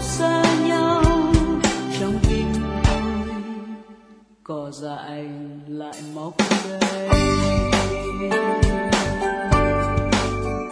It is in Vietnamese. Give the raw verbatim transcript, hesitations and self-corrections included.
xa nhau trong tim tôi cỏ dại lại mọc đây.